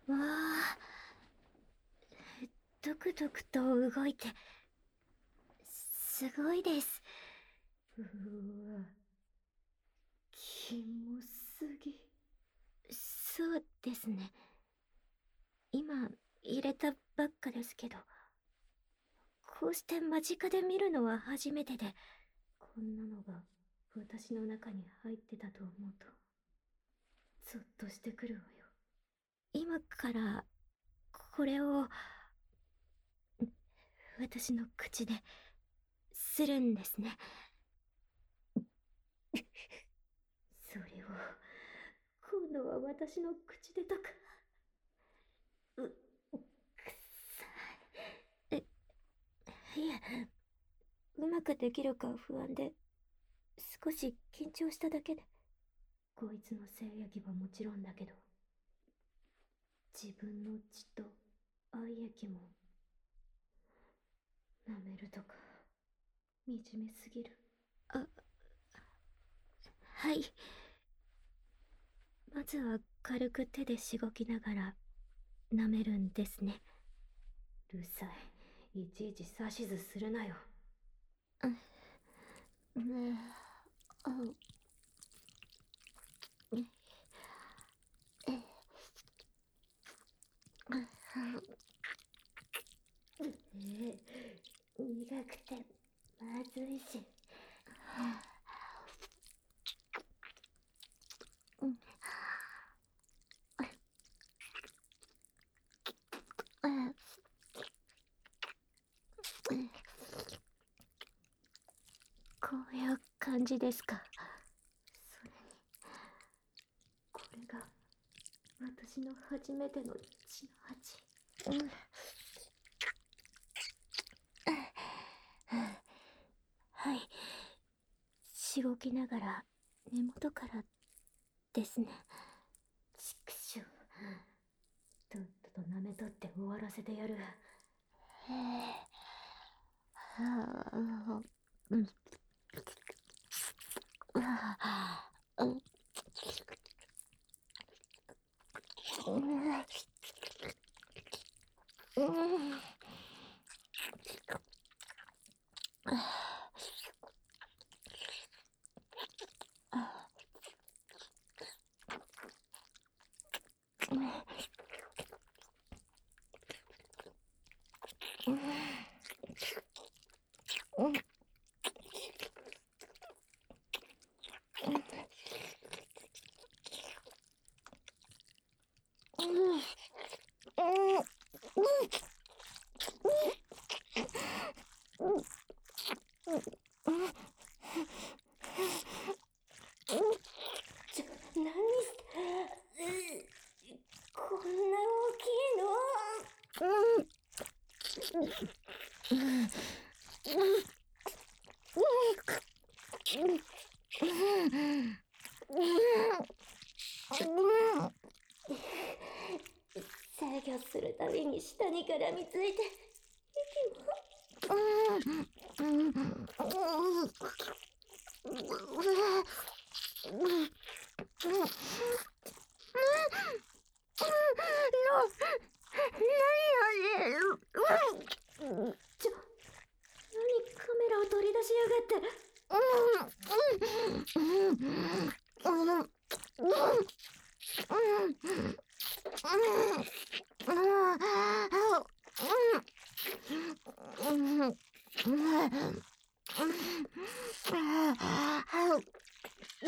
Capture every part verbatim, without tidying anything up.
わあ、ドクドクと動いて、すごいです。 うわ、キモすぎ。 そうですね。今、入れたばっかですけど、こうして間近で見るのは初めてで、 こんなのが私の中に入ってたと思うと、ゾッとしてくるわよ。 今からこれを私の口でするんですね。 それを今度は私の口でとか。う、くっさえ、いえ、うまくできるか不安で、少し緊張しただけで。 こいつの精液はもちろんだけど、自分の血と愛液も舐めるとか惨めすぎる。 あ、はい。まずは軽く手でしごきながら舐めるんですね。 うるさい。いちいち指図するなよ。 うん、ねえ、あ、え、え、 ええ、苦くてまずいし。 うん、あ、うん、こういう感じですか。 それに、これが私の初めての血の味。 うん、はい。しごきながら根元からですね。 ちくしょう。とっとと舐めとって終わらせてやる。 へえ、はあ、うん、あ、うん、うん、うん、あ、うん、うん、うん、うん、 ちょ、何して、こんな大きいの。制御するたびに下に絡みついて、息も。ちょ、何カメラを取り出しやがって。ふざけんな、ふざけんな、ふざけんな。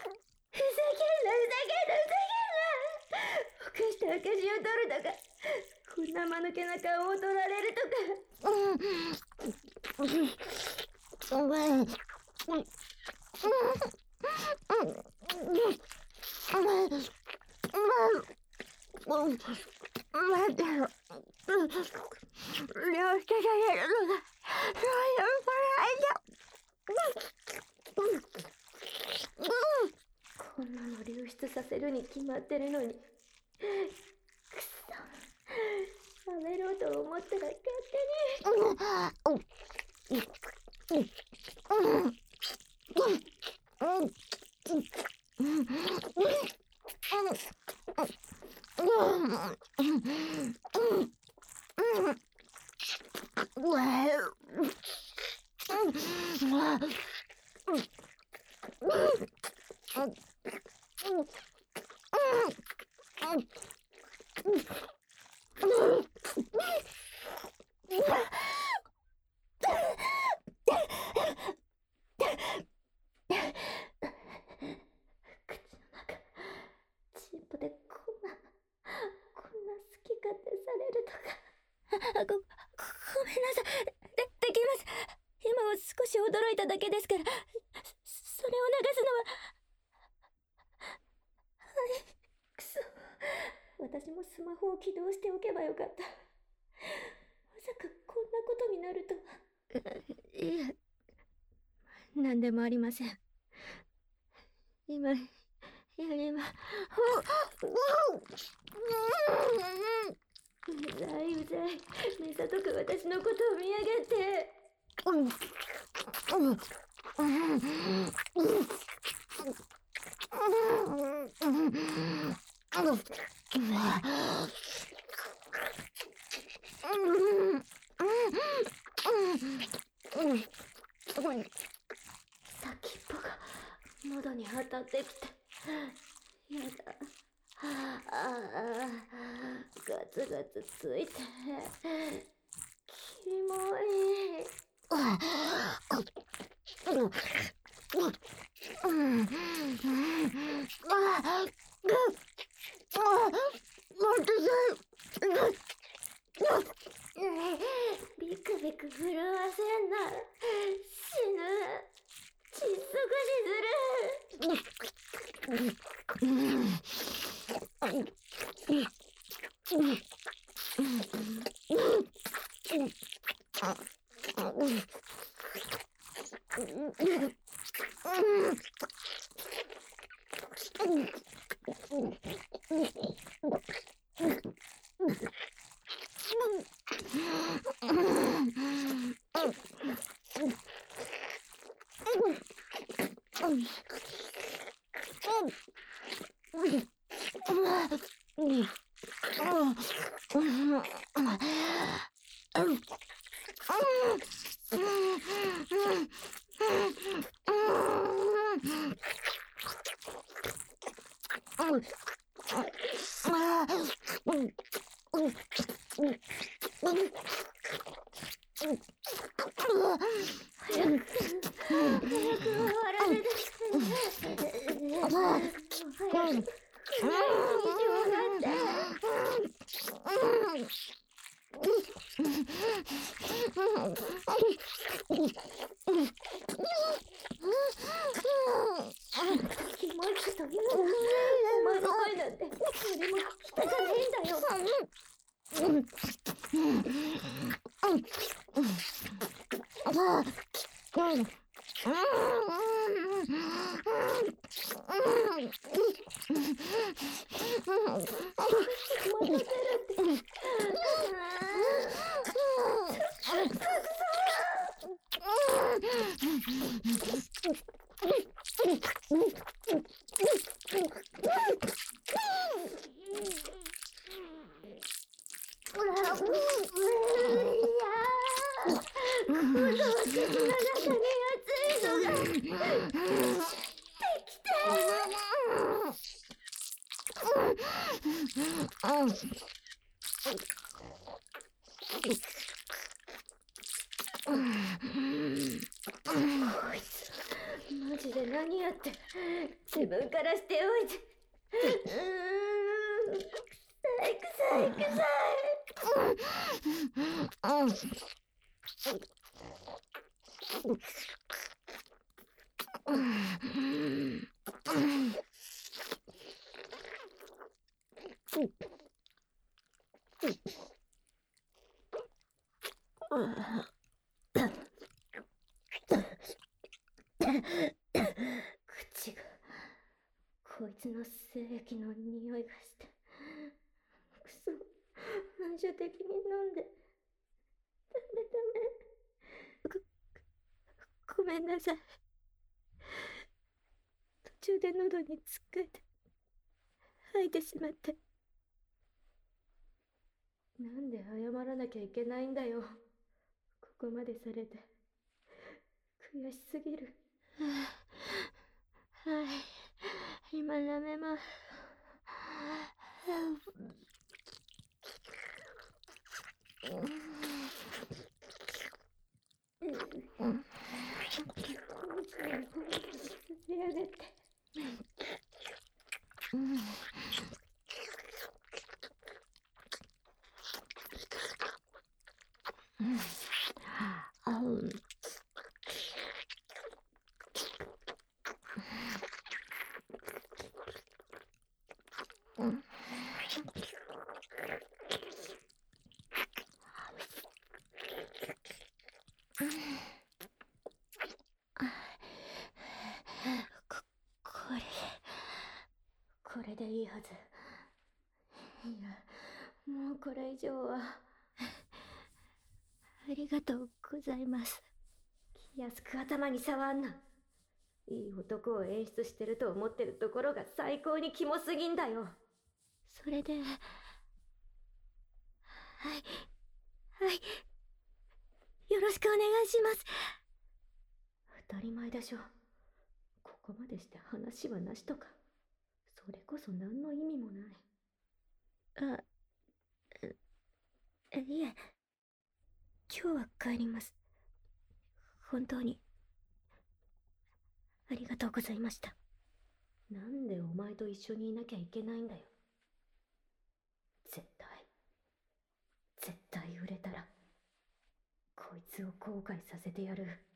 犯した証を取るとか、こんな間抜けな顔を取られるとか。こんなの流出させるに決まってるのに。くっそ、喋ろうと思ったら勝チンポでこんなこんな好き勝手されるとか。 あご、ごめんなさい。で、できます。今は少し驚いただけですから、そそれを流すのは。 はい。くそ。私もスマホを起動しておけばよかった。まさかこんなことになるとは。 いえ、何でもありません。今、いや今、 うざいうざい。目ざとく私のことを見上げて。先っぽが喉に当たってきて。やだ。ああ、ガツガツついて。キモい。ビクビク震わせんな。死ぬ。窒息死する。マジで何やって自分からしておいて。うーん、臭い臭い臭い。口がこいつの精液の匂いがして。くそ、反射的に飲んで。ダメダメ。 ご、ごめんなさい。途中で喉につっかえて吐いてしまって。 なんで謝らなきゃいけないんだよ。ここまでされて。悔しすぎる。 はい、今舐めます。 うん。仕上げて。 うん。うん。あう。うん。こ、これ。 これでいいはず。いや、もうこれ以上は。 ありがとうございます。 気安く頭に触んな。いい男を演出してると思ってるところが最高にキモすぎんだよ。 それで、はい、はい。よろしくお願いします。 当たり前でしょ。ここまでして話はなしとか。それこそ何の意味もない。 あ、いえ、今日は帰ります。本当に、ありがとうございました。 なんでお前と一緒にいなきゃいけないんだよ。絶対、絶対売れたら、こいつを後悔させてやる。